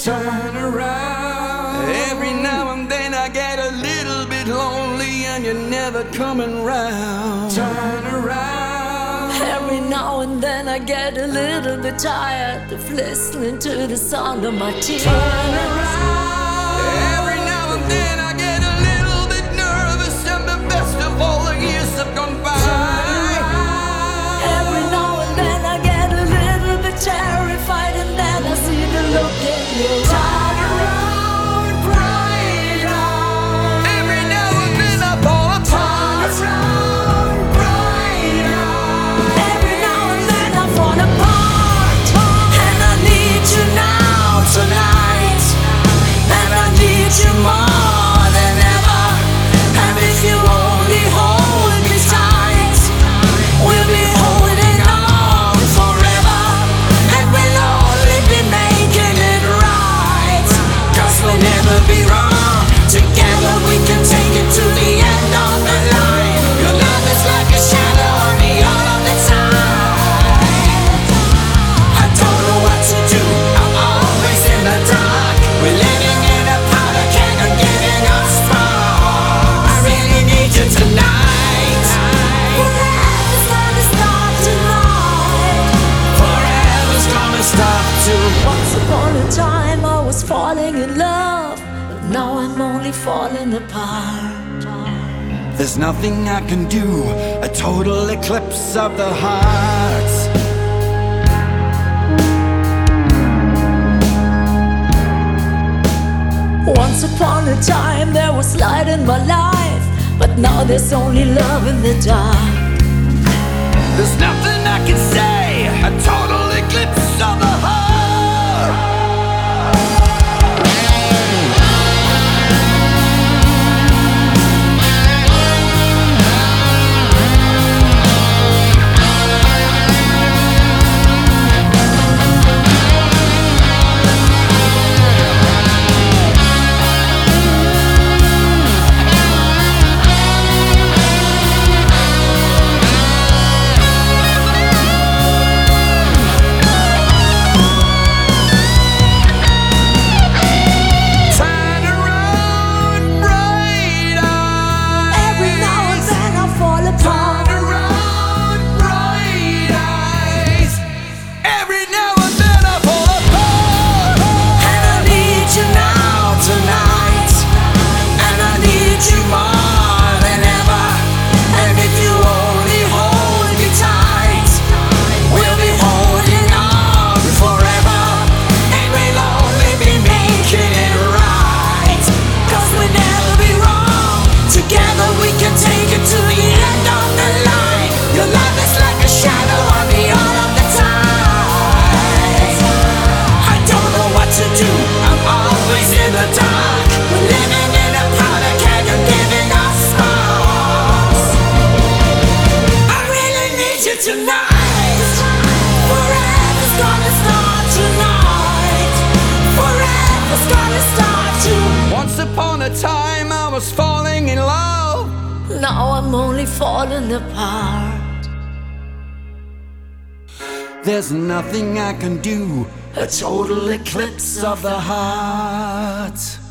turn around. Every now and then I get a little bit lonely and you're never coming round. Turn around. Every now and then I get a little bit tired of listening to the sound of my tears. Turn around. Every now and then I get a little bit nervous and the best of all the years have gone by. Every now and then I get a little bit terrified, and then I see the look in your eyes. Every now and then I fall apart. Every now and then I fall apart, and I need you now tonight, and I need you more than ever. And if you only hold me tight, we'll be holding on forever, and we'll only be making it right. 'Cause we'll never be wrong. Together we can take it to the end of the line. Your love is like a shadow on me all of the time. I don't know what to do, I'm always in the dark. We're living in a powder keg and giving us spark. I really need you tonight. Forever's gonna start tonight. Forever's gonna stop too. Once upon a time I was falling in love, but now I'm only falling apart. There's nothing I can do, a total eclipse of the heart. Once upon a time there was light in my life, but now there's only love in the dark. There's nothing I can say, a total eclipse of the heart. Tonight, forever's gonna start tonight. Forever's gonna start to. Once upon a time I was falling in love. Now I'm only falling apart. There's nothing I can do, a total eclipse of the heart.